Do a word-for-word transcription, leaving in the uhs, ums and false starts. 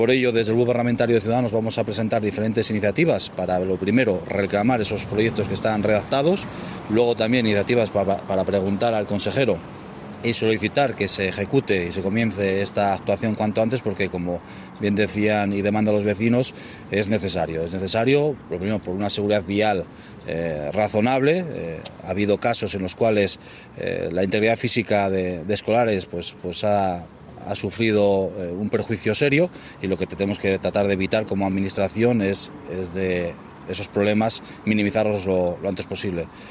Por ello, desde el Grupo Parlamentario de Ciudadanos vamos a presentar diferentes iniciativas para, lo primero, reclamar esos proyectos que están redactados, luego también iniciativas para, para preguntar al consejero y solicitar que se ejecute y se comience esta actuación cuanto antes, porque, como bien decían y demandan los vecinos, es necesario. Es necesario, lo primero, por una seguridad vial eh, razonable. Eh, ha habido casos en los cuales eh, la integridad física de, de escolares pues, pues ha, ha sufrido eh, un perjuicio serio, y lo que tenemos que tratar de evitar como administración es, es de esos problemas minimizarlos lo, lo antes posible.